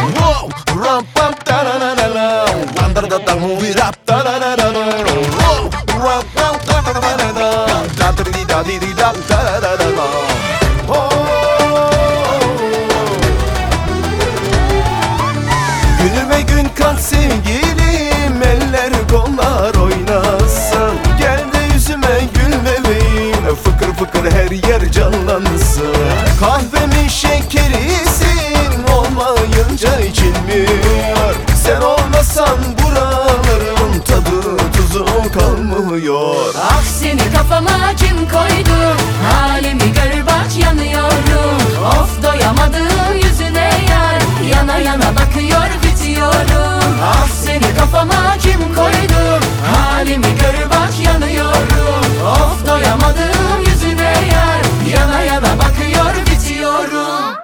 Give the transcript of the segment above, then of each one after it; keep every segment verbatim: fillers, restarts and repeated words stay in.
Wow, ram pam da da da da da, wonder da da movie rap da da da da da. Wow, ram pam da da da da da, da da di da di di da da da da da. Günüme gün kat sevgilim, eller kollar oynasın. Gel de yüzüme gül bebeğim, fıkır fıkır her yer canlansın. Kahvemin şekerisin, olmayınca içilmiyor. Sen olmasan buraların tadı tuzu kalmıyor. Ah seni kafama kim koydu, halimi gör bak yanıyorum. Of doyamadım yüzüne yar, yana yana bakıyor bitiyorum. Ah seni kafama kim koydu, halimi gör bak yanıyorum. Of doyamadım yüzüne yar, yana yana bakıyor bitiyorum.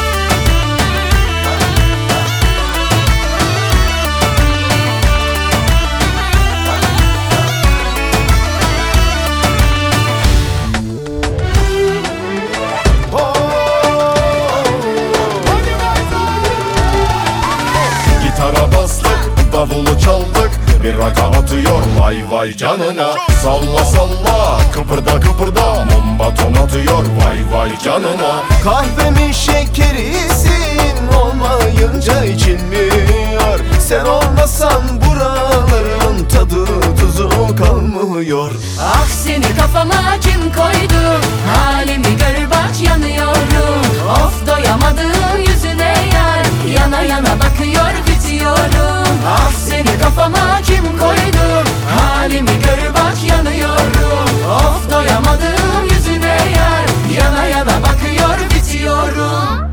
Gitara bastık, davulu çaldık, bir raka atıyor vay vay canına. Salla salla, kıpırda kıpırda, mum baton atıyor vay vay canına. Kahvemin şekerisin, olmayınca içilmiyor. Sen olmasan buraların tadı tuzu kalmıyor. Ah seni kafama kim koydu, halimi gör bak yanıyorum. Of doyamadım yüzüne yar, yana yana bakıyor bitiyorum. Ah seni kafama kim koydu, halimi gör bak yanıyorum. Of doyamadım yüzüne yar, yana yana bakıyor bitiyorum.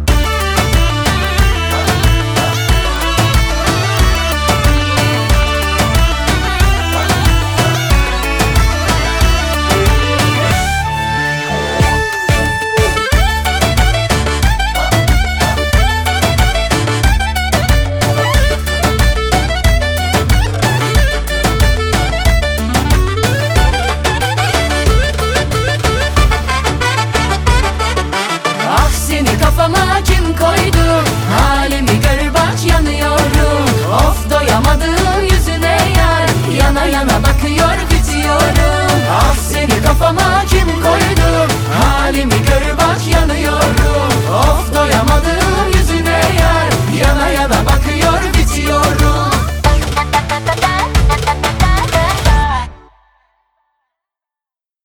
Kafama kim koydu, halimi gör bak yanıyorum. Of doyamadım yüzüne yar, yana yana bakıyor bitiyorum. Ah seni kafama kim koydu.